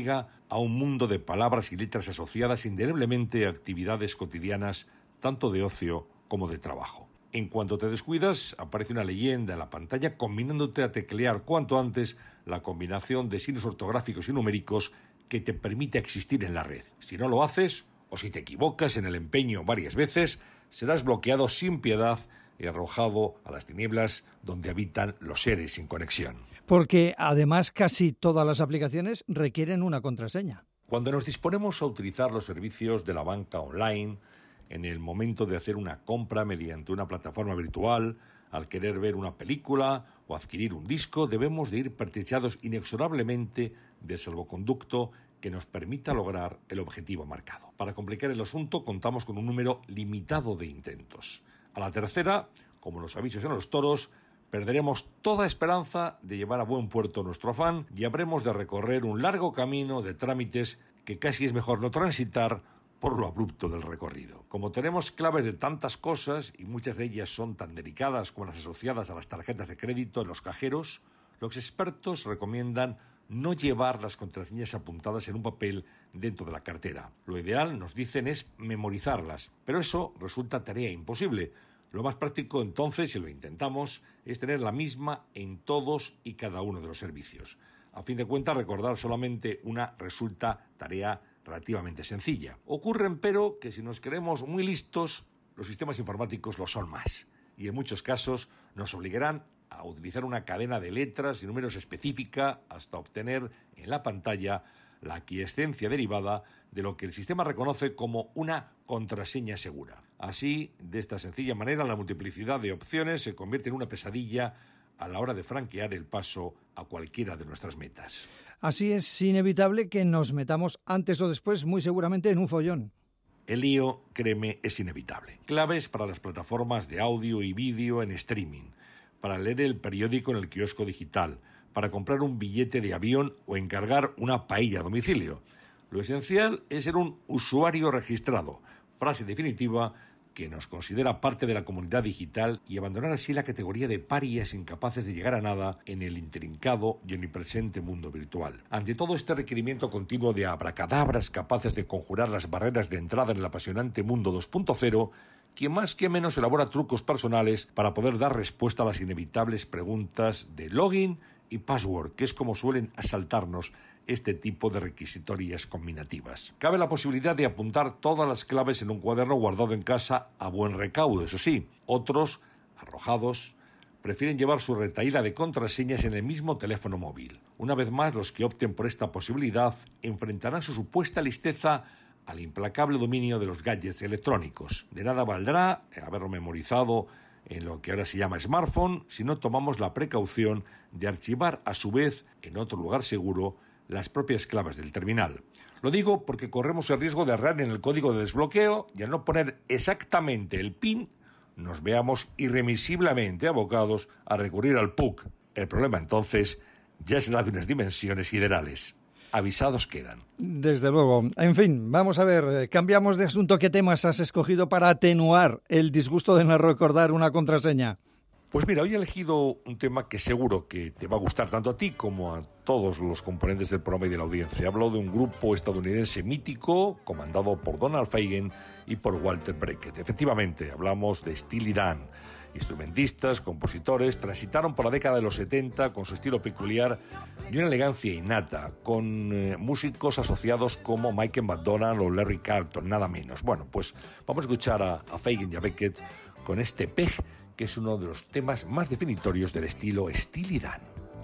a un mundo de palabras y letras asociadas indeleblemente a actividades cotidianas, tanto de ocio como de trabajo. En cuanto te descuidas, aparece una leyenda en la pantalla combinándote a teclear cuanto antes la combinación de signos ortográficos y numéricos que te permite existir en la red. Si no lo haces, o si te equivocas en el empeño varias veces, serás bloqueado sin piedad y arrojado a las tinieblas donde habitan los seres sin conexión. Porque además casi todas las aplicaciones requieren una contraseña. Cuando nos disponemos a utilizar los servicios de la banca online, en el momento de hacer una compra mediante una plataforma virtual, al querer ver una película o adquirir un disco, debemos de ir pertrechados inexorablemente del salvoconducto que nos permita lograr el objetivo marcado. Para complicar el asunto, contamos con un número limitado de intentos. A la tercera, como los avisos en los toros, perderemos toda esperanza de llevar a buen puerto nuestro afán y habremos de recorrer un largo camino de trámites que casi es mejor no transitar por lo abrupto del recorrido. Como tenemos claves de tantas cosas, y muchas de ellas son tan delicadas como las asociadas a las tarjetas de crédito en los cajeros, los expertos recomiendan no llevar las contraseñas apuntadas en un papel dentro de la cartera. Lo ideal, nos dicen, es memorizarlas, pero eso resulta tarea imposible. Lo más práctico, entonces, si lo intentamos, es tener la misma en todos y cada uno de los servicios. A fin de cuentas, recordar solamente una resulta tarea relativamente sencilla. Ocurre, empero, que si nos creemos muy listos, los sistemas informáticos lo son más, y en muchos casos nos obligarán a utilizar una cadena de letras y números específica hasta obtener en la pantalla la aquiescencia derivada de lo que el sistema reconoce como una contraseña segura. Así, de esta sencilla manera, la multiplicidad de opciones se convierte en una pesadilla a la hora de franquear el paso a cualquiera de nuestras metas. Así es inevitable que nos metamos antes o después, muy seguramente, en un follón. El lío, créeme, es inevitable. Claves para las plataformas de audio y vídeo en streaming, para leer el periódico en el kiosco digital, para comprar un billete de avión o encargar una paella a domicilio. Lo esencial es ser un usuario registrado, frase definitiva que nos considera parte de la comunidad digital y abandonar así la categoría de parias incapaces de llegar a nada en el intrincado y omnipresente mundo virtual. Ante todo este requerimiento continuo de abracadabras capaces de conjurar las barreras de entrada en el apasionante mundo 2.0, quien más que menos elabora trucos personales para poder dar respuesta a las inevitables preguntas de login y password, que es como suelen asaltarnos este tipo de requisitorias combinativas. Cabe la posibilidad de apuntar todas las claves en un cuaderno guardado en casa a buen recaudo, eso sí. Otros, arrojados, prefieren llevar su retahíla de contraseñas en el mismo teléfono móvil. Una vez más, los que opten por esta posibilidad enfrentarán su supuesta listeza al implacable dominio de los gadgets electrónicos. De nada valdrá haberlo memorizado en lo que ahora se llama smartphone si no tomamos la precaución de archivar a su vez en otro lugar seguro las propias claves del terminal. Lo digo porque corremos el riesgo de errar en el código de desbloqueo y al no poner exactamente el PIN nos veamos irremisiblemente abocados a recurrir al PUC. El problema entonces ya será de unas dimensiones siderales. Avisados quedan. Desde luego. En fin, vamos a ver, cambiamos de asunto. ¿Qué temas has escogido para atenuar el disgusto de no recordar una contraseña? Pues mira, hoy he elegido un tema que seguro que te va a gustar tanto a ti como a todos los componentes del programa y de la audiencia. Hablo de un grupo estadounidense mítico comandado por Donald Fagen y por Walter Beckett. Efectivamente, hablamos de Steely Dan. Instrumentistas, compositores, transitaron por la década de los 70 con su estilo peculiar y una elegancia innata, con músicos asociados como Michael McDonald o Larry Carlton, nada menos. Bueno, pues vamos a escuchar a Fagen y a Beckett con este Peg, que es uno de los temas más definitorios del estilo Steely Dan.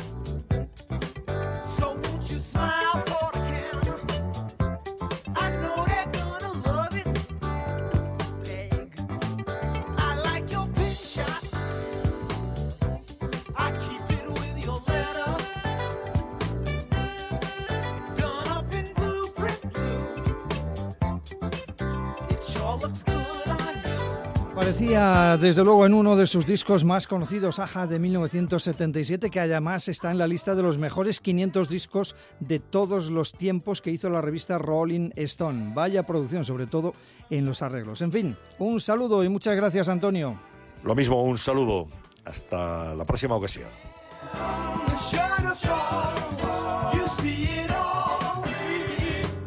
Aparecía desde luego en uno de sus discos más conocidos, Aja, de 1977, que además está en la lista de los mejores 500 discos de todos los tiempos que hizo la revista Rolling Stone. Vaya producción, sobre todo en los arreglos. En fin, un saludo y muchas gracias, Antonio. Lo mismo, un saludo. Hasta la próxima ocasión.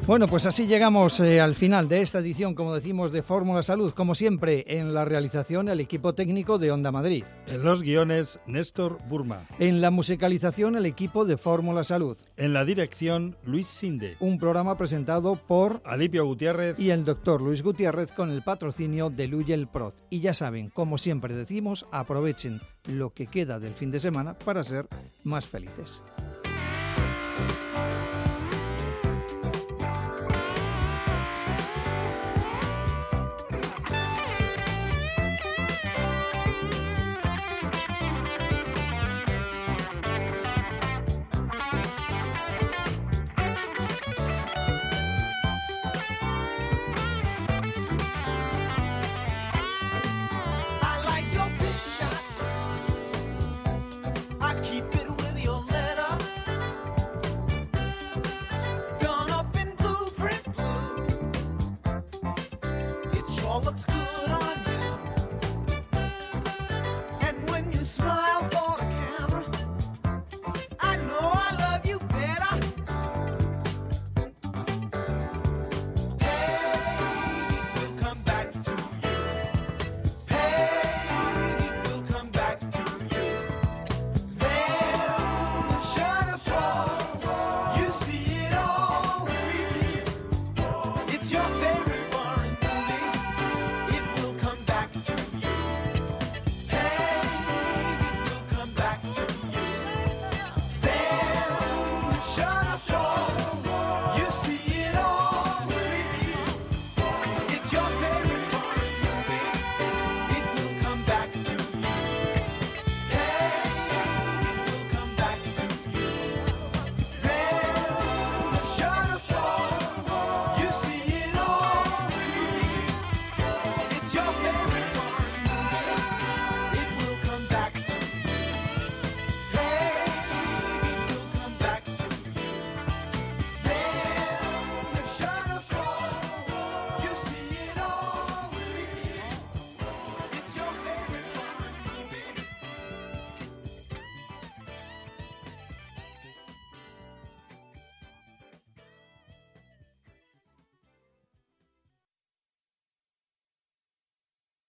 Bueno, pues así llegamos al final de esta edición, como decimos, de Fórmula Salud. Como siempre, en la realización, el equipo técnico de Onda Madrid. En los guiones, Néstor Burma. En la musicalización, el equipo de Fórmula Salud. En la dirección, Luis Sinde. Un programa presentado por Alipio Gutiérrez y el doctor Luis Gutiérrez, con el patrocinio de Luyel Proz. Y ya saben, como siempre decimos, aprovechen lo que queda del fin de semana para ser más felices.